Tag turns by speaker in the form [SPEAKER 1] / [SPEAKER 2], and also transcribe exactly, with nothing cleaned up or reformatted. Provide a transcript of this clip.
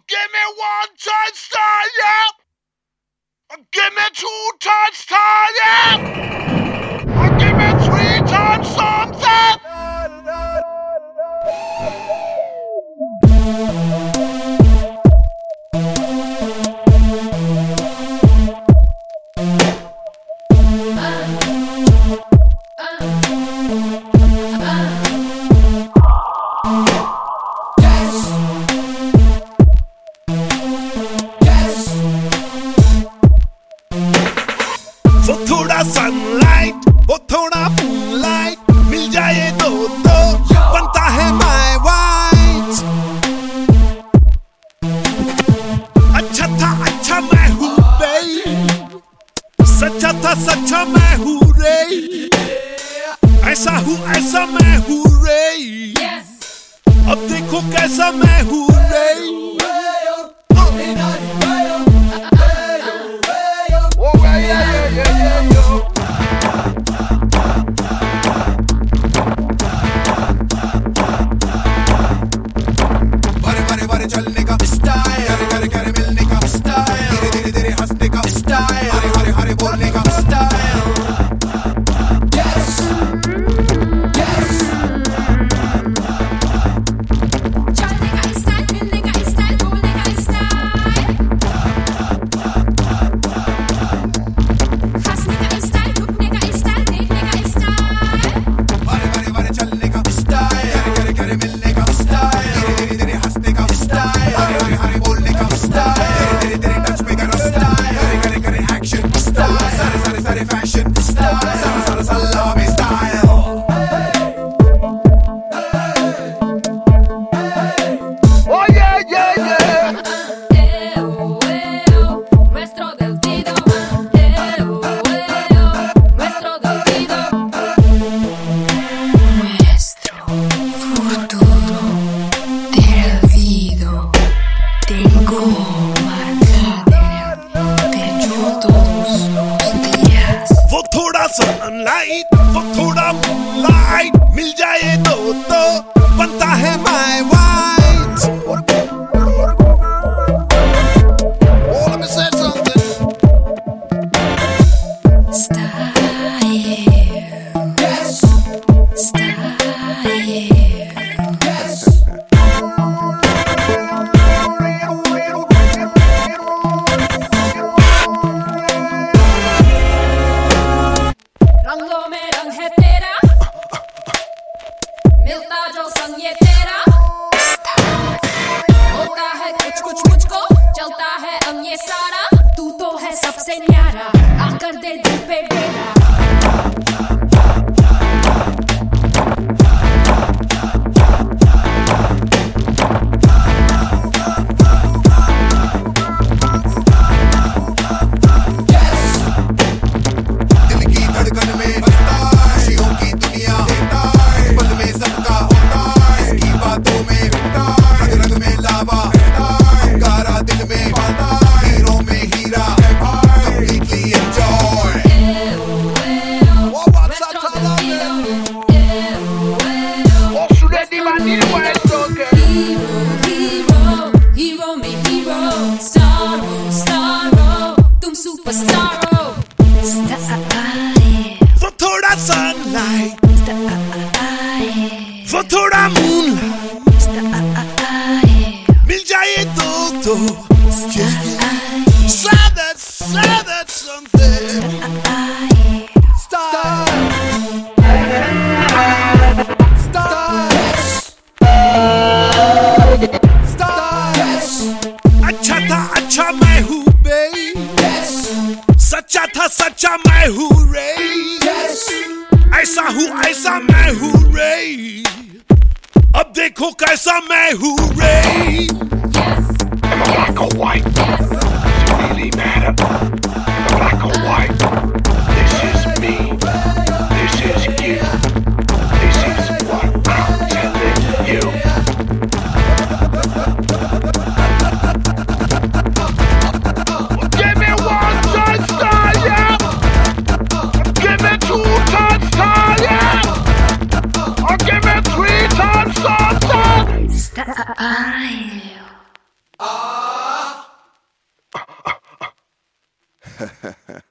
[SPEAKER 1] Give me one touchdown, yeah. Give me two touchdowns, yeah. Give me three times something.
[SPEAKER 2] वो थोड़ा sunlight, वो थोड़ा moonlight, मिल जाए तो तो बनता है माय वाइफ। अच्छा था अच्छा मैं हूँ रे, सच्चा था सच्चा मैं हूँ रे, ऐसा हूँ ऐसा मैं हूँ रे, अब देखो कैसा मैं हूँ रे। चलने का स्टाइल, करे करे करे मिलने का स्टाइल, धीरे धीरे धीरे हंसने का स्टाइल, हरे हरे हरे बोलने का स्टाइल। Yes, yes। चलने का स्टाइल, मिलने का स्टाइल, बोलने का स्टाइल, हंसने का स्टाइल, झुकने का स्टाइल, देखने का स्टाइल, हरे हरे हरे चलने का स्टाइल, करे करे करे मिलने का स्टाइल, धीरे धीरे धीरे हंसने का स्टाइल, हरे हरे हरे बोलने का स्टाइल, तेरे तेरे टच पे करो स्टाइल, करे करे करे एक्शन स्टाइल, सारे सारे सारे फैशन स्टाइल, सारा सारा सलामी style.
[SPEAKER 1] Oh yeah yeah yeah।
[SPEAKER 3] Nuestro destino, nuestro destino, nuestro futuro perdido. Tengo marcado en el pecho todos los días.
[SPEAKER 2] वो थोड़ा सनलाइट, वो थोड़ा मूनलाइट, मिल जाए तो तो बनता है my wife. Oh, let me say something।
[SPEAKER 3] Style,
[SPEAKER 2] Yes,
[SPEAKER 3] style,
[SPEAKER 2] yes।
[SPEAKER 3] रंगों में रंग है तेरा, मिलता जो संग ये तेरा, होता है कुछ कुछ मुझको, चलता है अंग ये सारा, तू तो है सबसे न्यारा, आकर दे दिल पे डेरा।
[SPEAKER 2] दिल की धड़कन में बसता है, खुशियों की दुनिया देता है, पल में सबका होता है, इसकी बातों में होता है, रग रग में लावा रहता है, अंगारा दिल में पाता है, हीरों में हीरा है भाई, completely enjoy। Oh, what's up,
[SPEAKER 1] Oh, sulle divani di questo che
[SPEAKER 3] Hero, hero में hero, star हो, star हो, तुम superstar हो। Style,
[SPEAKER 2] वो थोड़ा सनलाइट,
[SPEAKER 3] style,
[SPEAKER 2] वो थोड़ा मूनलाइट,
[SPEAKER 3] style,
[SPEAKER 2] मिल जाए तो तो say that, say that something। Style, style, style। अच्छा था अच्छा मैं हूँ बे, सच्चा था सच्चा मैं हूँ रे, ऐसा हूँ ऐसा मैं हूँ रे, अब देखो कैसा मैं हूँ रे।
[SPEAKER 1] Am I black or white? Does it really matter? Am I black or white? This is me. This is you. This is what I'm telling you. Give me one touchdown, yeah. Give me two touchdowns, yeah. Or give me three times something.
[SPEAKER 3] style.
[SPEAKER 4] है